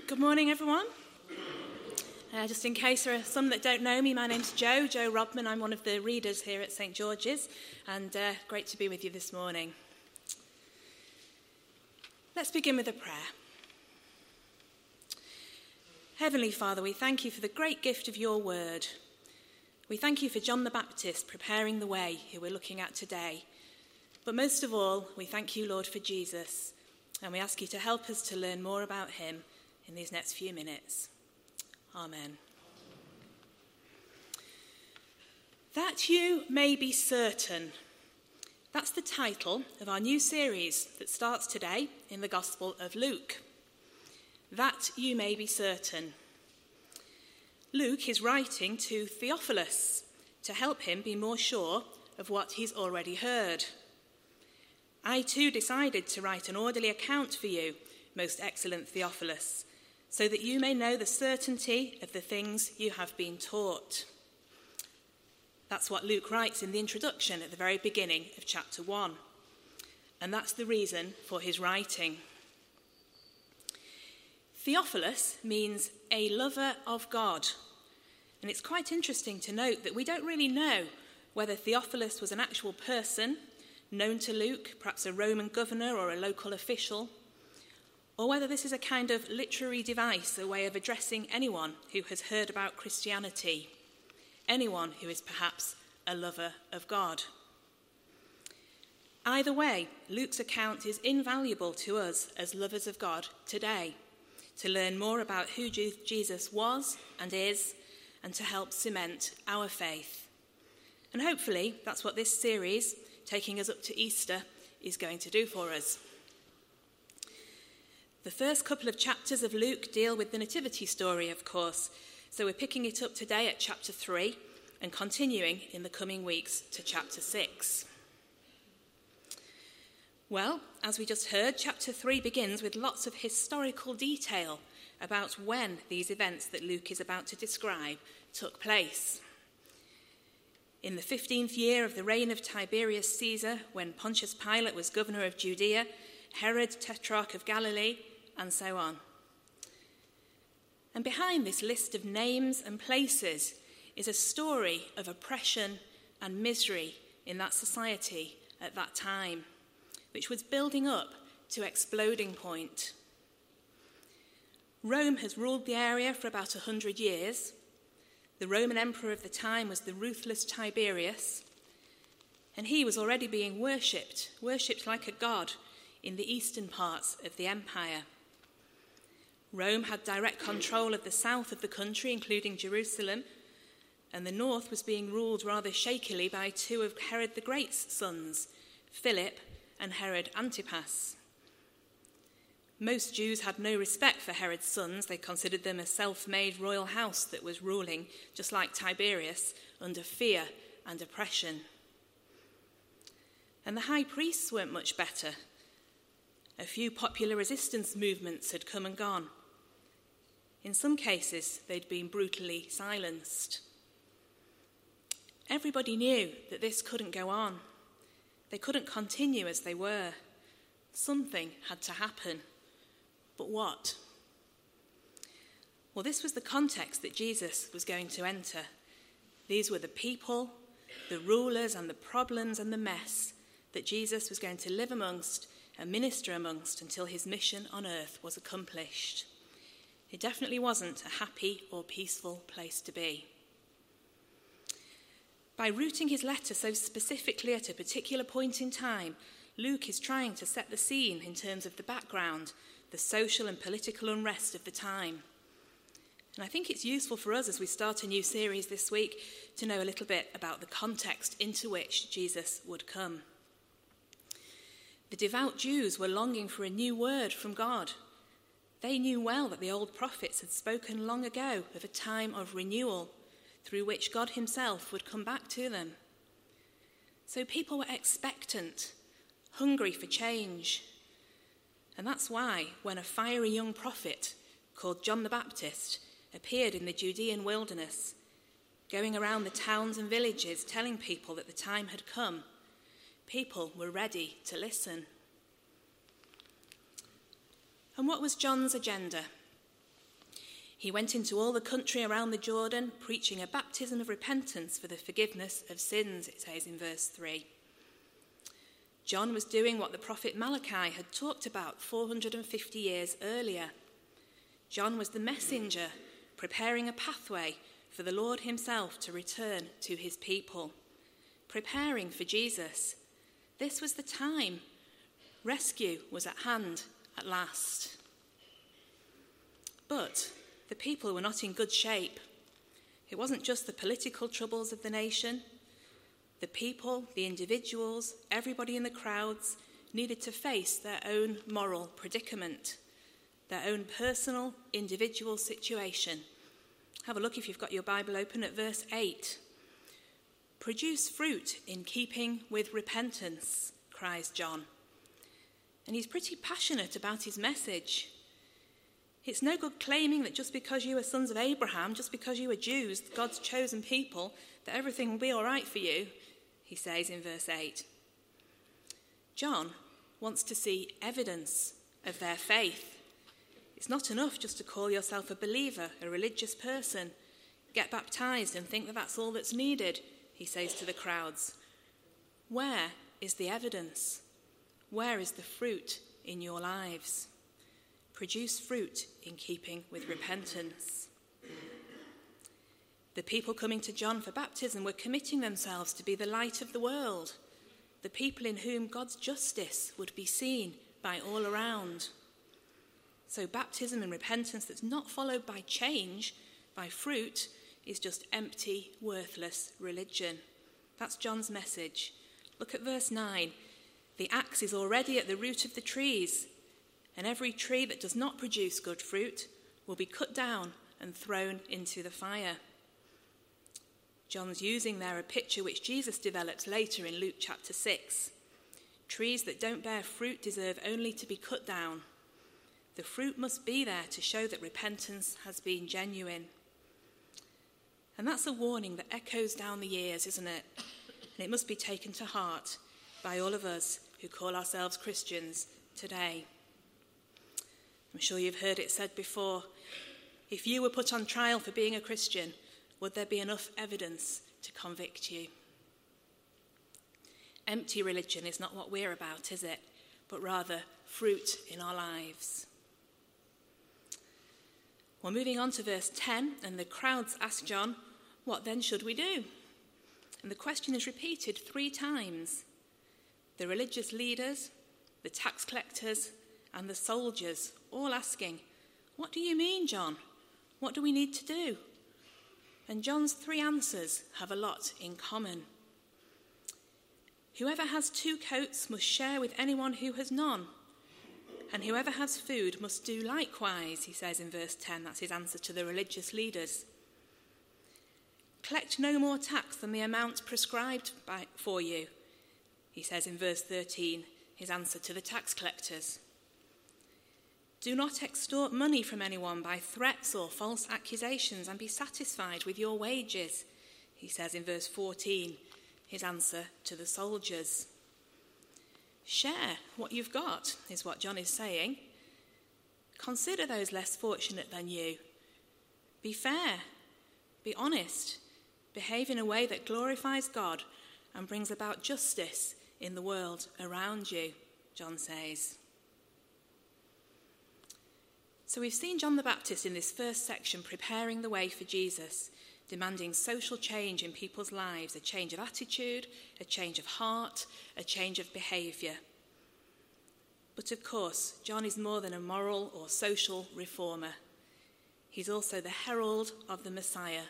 Good morning, everyone. Just in case there are some that don't know me, my name's Jo Rodman. I'm one of the readers here at St George's, and great to be with you this morning. Let's begin with a prayer. Heavenly Father, we thank you for the great gift of your word. We thank you for John the Baptist preparing the way, who we're looking at today. But most of all, we thank you, Lord, for Jesus, and we ask you to help us to learn more about him in these next few minutes. Amen. That you may be certain. That's the title of our new series that starts today in the Gospel of Luke. That you may be certain. Luke is writing to Theophilus to help him be more sure of what he's already heard. I too decided to write an orderly account for you, most excellent Theophilus, so that you may know the certainty of the things you have been taught. That's what Luke writes in the introduction at the very beginning of chapter 1. And that's the reason for his writing. Theophilus means a lover of God. And it's quite interesting to note that we don't really know whether Theophilus was an actual person known to Luke, perhaps a Roman governor or a local official, or whether this is a kind of literary device, a way of addressing anyone who has heard about Christianity, anyone who is perhaps a lover of God. Either way, Luke's account is invaluable to us as lovers of God today, to learn more about who Jesus was and is, and to help cement our faith. And hopefully that's what this series, taking us up to Easter, is going to do for us. The first couple of chapters of Luke deal with the nativity story, of course, so we're picking it up today at chapter 3 and continuing in the coming weeks to chapter 6. Well, as we just heard, chapter 3 begins with lots of historical detail about when these events that Luke is about to describe took place. In the 15th year of the reign of Tiberius Caesar, when Pontius Pilate was governor of Judea, Herod, tetrarch of Galilee, and so on. And behind this list of names and places is a story of oppression and misery in that society at that time, which was building up to exploding point. Rome has ruled the area for about 100 years. The Roman emperor of the time was the ruthless Tiberius, and he was already being worshipped like a god in the eastern parts of the empire. Rome had direct control of the south of the country, including Jerusalem, and the north was being ruled rather shakily by two of Herod the Great's sons, Philip and Herod Antipas. Most Jews had no respect for Herod's sons. They considered them a self-made royal house that was ruling, just like Tiberius, under fear and oppression. And the high priests weren't much better. A few popular resistance movements had come and gone. In some cases, they'd been brutally silenced. Everybody knew that this couldn't go on. They couldn't continue as they were. Something had to happen. But what? Well, this was the context that Jesus was going to enter. These were the people, the rulers, and the problems and the mess that Jesus was going to live amongst and minister amongst until his mission on earth was accomplished. It definitely wasn't a happy or peaceful place to be. By rooting his letter so specifically at a particular point in time, Luke is trying to set the scene in terms of the background, the social and political unrest of the time. And I think it's useful for us as we start a new series this week to know a little bit about the context into which Jesus would come. The devout Jews were longing for a new word from God. They knew well that the old prophets had spoken long ago of a time of renewal through which God himself would come back to them. So people were expectant, hungry for change. And that's why when a fiery young prophet called John the Baptist appeared in the Judean wilderness, going around the towns and villages telling people that the time had come, people were ready to listen. And what was John's agenda? He went into all the country around the Jordan, preaching a baptism of repentance for the forgiveness of sins, it says in verse 3. John was doing what the prophet Malachi had talked about 450 years earlier. John was the messenger, preparing a pathway for the Lord himself to return to his people, preparing for Jesus. This was the time. Rescue was at hand at last. But the people were not in good shape. It wasn't just the political troubles of the nation. The people, the individuals, everybody in the crowds needed to face their own moral predicament, their own personal, individual situation. Have a look if you've got your Bible open at verse 8. "Produce fruit in keeping with repentance," cries John. And he's pretty passionate about his message. It's no good claiming that just because you are sons of Abraham, just because you are Jews, God's chosen people, that everything will be all right for you, he says in verse 8. John wants to see evidence of their faith. It's not enough just to call yourself a believer, a religious person, get baptized and think that that's all that's needed, he says to the crowds. Where is the evidence? Where is the fruit in your lives? Produce fruit in keeping with repentance. The people coming to John for baptism were committing themselves to be the light of the world, the people in whom God's justice would be seen by all around. So baptism and repentance that's not followed by change, by fruit, is just empty, worthless religion. That's John's message. Look at verse 9. "The axe is already at the root of the trees, and every tree that does not produce good fruit will be cut down and thrown into the fire." John's using there a picture which Jesus develops later in Luke chapter 6. Trees that don't bear fruit deserve only to be cut down. The fruit must be there to show that repentance has been genuine. And that's a warning that echoes down the years, isn't it? And it must be taken to heart by all of us who call ourselves Christians today. I'm sure you've heard it said before, if you were put on trial for being a Christian, would there be enough evidence to convict you? Empty religion is not what we're about, is it? But rather fruit in our lives. Well, moving on to verse 10, and the crowds ask John, "What then should we do?" And the question is repeated 3 times. The religious leaders, the tax collectors, and the soldiers all asking, "What do you mean, John? What do we need to do?" And John's 3 answers have a lot in common. Whoever has 2 coats must share with anyone who has none, and whoever has food must do likewise, he says in verse 10. That's his answer to the religious leaders. Collect no more tax than the amount prescribed for you, he says in verse 13, his answer to the tax collectors. Do not extort money from anyone by threats or false accusations and be satisfied with your wages, he says in verse 14, his answer to the soldiers. Share what you've got, is what John is saying. Consider those less fortunate than you. Be fair, be honest, behave in a way that glorifies God and brings about justice in the world around you, John says. So we've seen John the Baptist in this first section preparing the way for Jesus, demanding social change in people's lives, a change of attitude, a change of heart, a change of behaviour. But of course, John is more than a moral or social reformer. He's also the herald of the Messiah.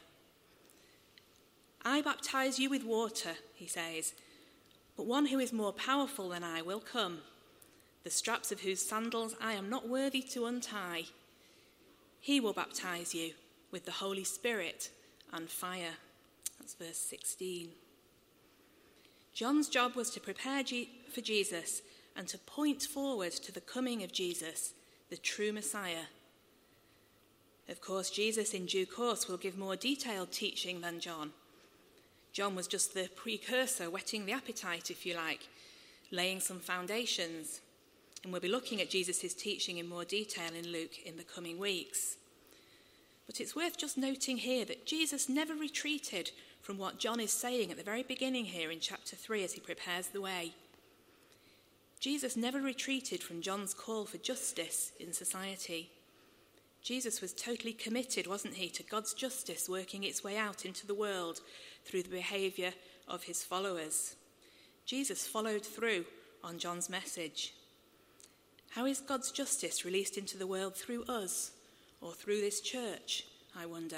I baptize you with water, he says, but one who is more powerful than I will come, the straps of whose sandals I am not worthy to untie. He will baptize you with the Holy Spirit and fire. That's verse 16. John's job was to prepare for Jesus and to point forward to the coming of Jesus, the true Messiah. Of course, Jesus in due course will give more detailed teaching than John. John was just the precursor, whetting the appetite, if you like, laying some foundations. And we'll be looking at Jesus' teaching in more detail in Luke in the coming weeks. But it's worth just noting here that Jesus never retreated from what John is saying at the very beginning here in chapter 3 as he prepares the way. Jesus never retreated from John's call for justice in society. Jesus was totally committed, wasn't he, to God's justice working its way out into the world through the behaviour of his followers. Jesus followed through on John's message. How is God's justice released into the world through us or through this church, I wonder?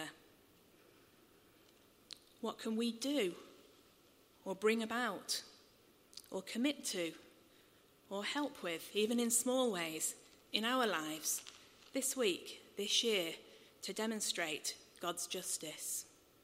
What can we do or bring about or commit to or help with, even in small ways, in our lives, this week, this year, to demonstrate God's justice?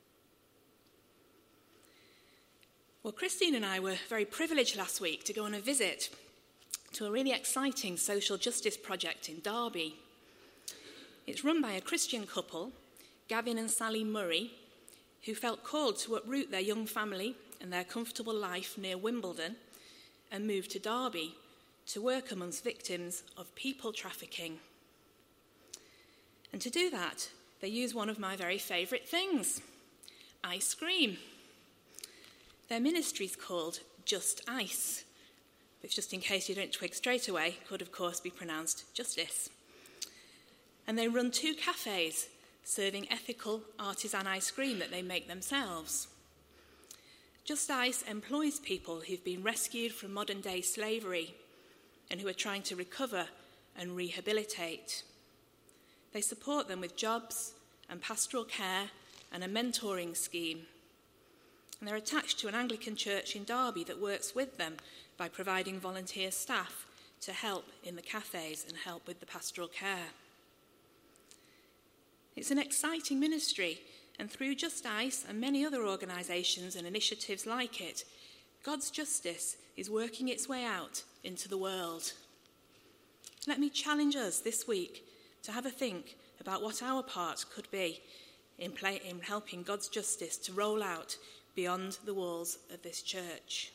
Well, Christine and I were very privileged last week to go on a visit to a really exciting social justice project in Derby. It's run by a Christian couple, Gavin and Sally Murray, who felt called to uproot their young family and their comfortable life near Wimbledon and move to Derby to work amongst victims of people trafficking. And to do that, they use one of my very favourite things, ice cream. Their ministry is called Just Ice, which, just in case you don't twig straight away, could of course be pronounced justice. And they run 2 cafes serving ethical artisan ice cream that they make themselves. Just Ice employs people who've been rescued from modern-day slavery and who are trying to recover and rehabilitate. They support them with jobs and pastoral care and a mentoring scheme. And they're attached to an Anglican church in Derby that works with them by providing volunteer staff to help in the cafes and help with the pastoral care. It's an exciting ministry, and through Just Ice and many other organisations and initiatives like it, God's justice is working its way out into the world. Let me challenge us this week to have a think about what our part could be in helping God's justice to roll out beyond the walls of this church.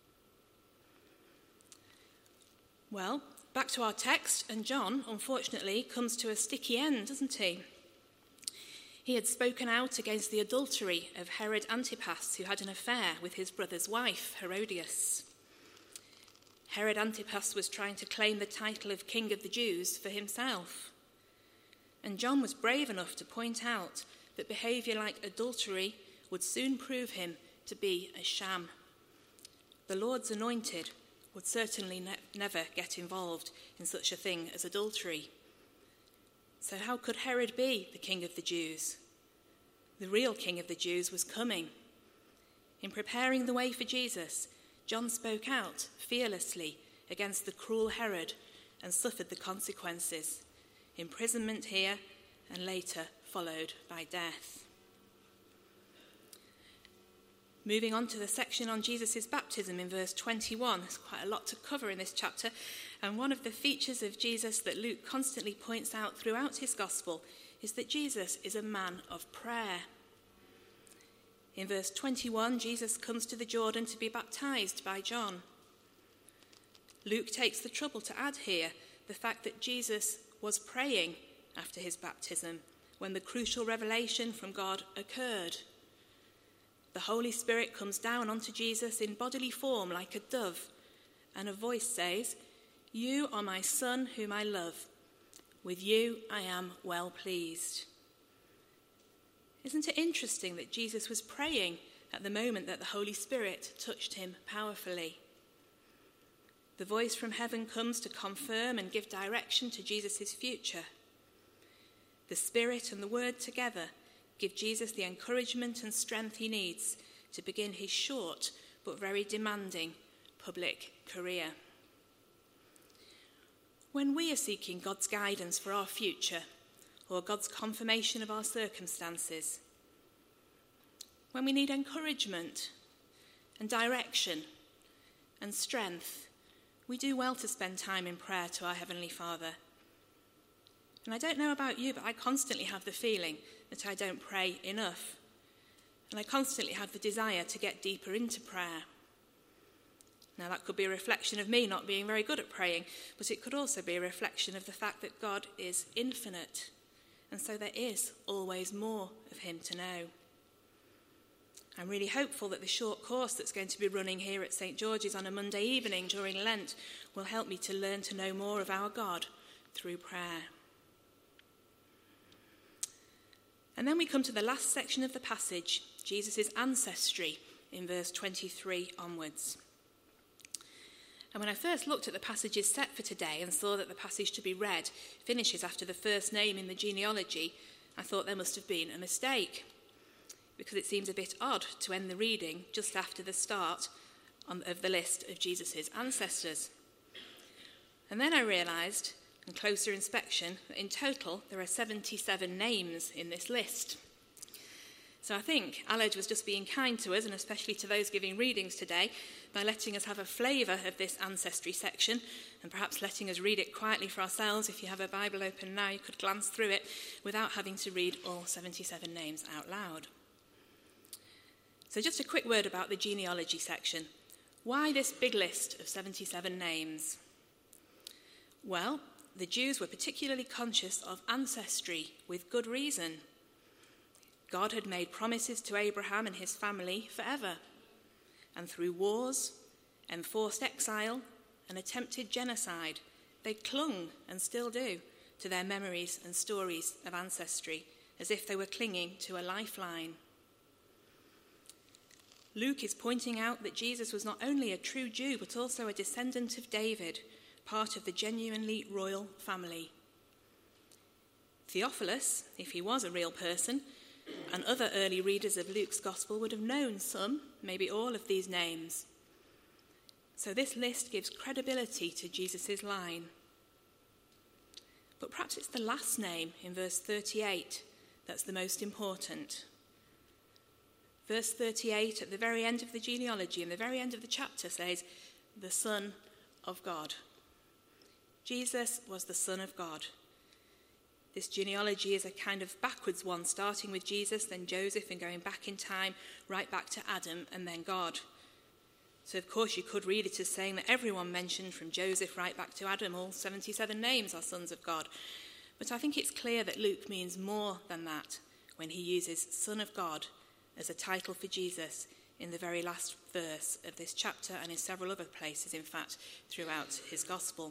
Well, back to our text, and John, unfortunately, comes to a sticky end, doesn't he? He had spoken out against the adultery of Herod Antipas, who had an affair with his brother's wife, Herodias. Herod Antipas was trying to claim the title of King of the Jews for himself. And John was brave enough to point out that behaviour like adultery would soon prove him to be a sham. The Lord's anointed would certainly never get involved in such a thing as adultery. So how could Herod be the King of the Jews? The real King of the Jews was coming. In preparing the way for Jesus, John spoke out fearlessly against the cruel Herod and suffered the consequences, imprisonment here and later followed by death. Moving on to the section on Jesus' baptism in verse 21, there's quite a lot to cover in this chapter, and one of the features of Jesus that Luke constantly points out throughout his gospel is that Jesus is a man of prayer. In verse 21, Jesus comes to the Jordan to be baptized by John. Luke takes the trouble to add here the fact that Jesus was praying after his baptism when the crucial revelation from God occurred. The Holy Spirit comes down onto Jesus in bodily form like a dove, and a voice says, "You are my Son whom I love. With you I am well pleased." Isn't it interesting that Jesus was praying at the moment that the Holy Spirit touched him powerfully? The voice from heaven comes to confirm and give direction to Jesus' future. The Spirit and the Word together give Jesus the encouragement and strength he needs to begin his short but very demanding public career. When we are seeking God's guidance for our future or God's confirmation of our circumstances, when we need encouragement and direction and strength, we do well to spend time in prayer to our Heavenly Father. And I don't know about you, but I constantly have the feeling that I don't pray enough. And I constantly have the desire to get deeper into prayer. Now, that could be a reflection of me not being very good at praying, but it could also be a reflection of the fact that God is infinite and so there is always more of him to know. I'm really hopeful that the short course that's going to be running here at St. George's on a Monday evening during Lent will help me to learn to know more of our God through prayer. And then we come to the last section of the passage, Jesus' ancestry, in verse 23 onwards. And when I first looked at the passages set for today and saw that the passage to be read finishes after the first name in the genealogy, I thought there must have been a mistake, because it seems a bit odd to end the reading just after the start of the list of Jesus' ancestors. And then I realised, on closer inspection, that in total there are 77 names in this list. So I think Aled was just being kind to us, and especially to those giving readings today, by letting us have a flavour of this ancestry section, and perhaps letting us read it quietly for ourselves. If you have a Bible open now, you could glance through it without having to read all 77 names out loud. So just a quick word about the genealogy section. Why this big list of 77 names? Well, the Jews were particularly conscious of ancestry with good reason. God had made promises to Abraham and his family forever. And through wars, enforced exile, and attempted genocide, they clung, and still do, to their memories and stories of ancestry, as if they were clinging to a lifeline. Luke is pointing out that Jesus was not only a true Jew, but also a descendant of David, part of the genuinely royal family. Theophilus, if he was a real person, and other early readers of Luke's Gospel would have known some, maybe all of these names. So this list gives credibility to Jesus' line. But perhaps it's the last name in verse 38 that's the most important. Verse 38 at the very end of the genealogy, in the very end of the chapter, says, the Son of God. Jesus was the Son of God. This genealogy is a kind of backwards one, starting with Jesus, then Joseph, and going back in time, right back to Adam, and then God. So, of course, you could read it as saying that everyone mentioned from Joseph right back to Adam, all 77 names are sons of God. But I think it's clear that Luke means more than that when he uses Son of God as a title for Jesus in the very last verse of this chapter, and in several other places, in fact, throughout his Gospel.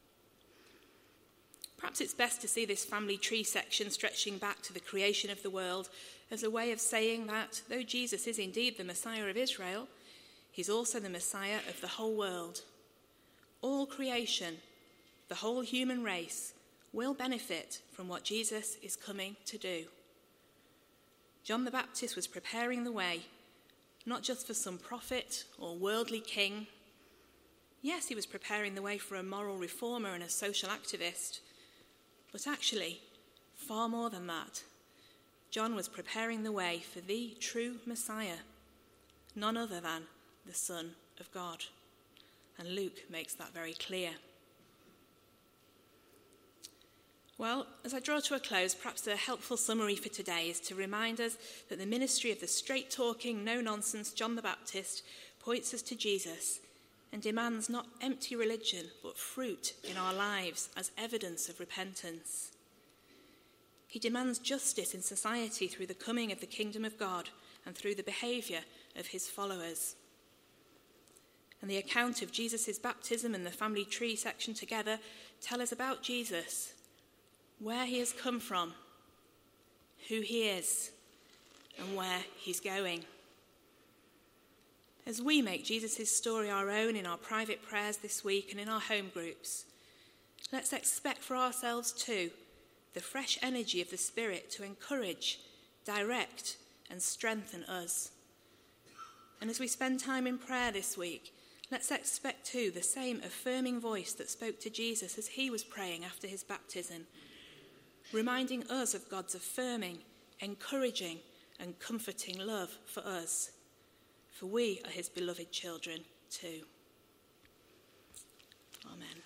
Perhaps it's best to see this family tree section stretching back to the creation of the world as a way of saying that, though Jesus is indeed the Messiah of Israel, he's also the Messiah of the whole world. All creation, the whole human race, will benefit from what Jesus is coming to do. John the Baptist was preparing the way, not just for some prophet or worldly king. Yes, he was preparing the way for a moral reformer and a social activist, but actually, far more than that. John was preparing the way for the true Messiah, none other than the Son of God. And Luke makes that very clear. Well, as I draw to a close, perhaps a helpful summary for today is to remind us that the ministry of the straight-talking, no-nonsense John the Baptist points us to Jesus and demands not empty religion, but fruit in our lives as evidence of repentance. He demands justice in society through the coming of the kingdom of God and through the behaviour of his followers. And the account of Jesus' baptism and the family tree section together tell us about Jesus, where he has come from, who he is, and where he's going. As we make Jesus' story our own in our private prayers this week and in our home groups, let's expect for ourselves too the fresh energy of the Spirit to encourage, direct, and strengthen us. And as we spend time in prayer this week, let's expect too the same affirming voice that spoke to Jesus as he was praying after his baptism, reminding us of God's affirming, encouraging, and comforting love for us. For we are his beloved children too. Amen.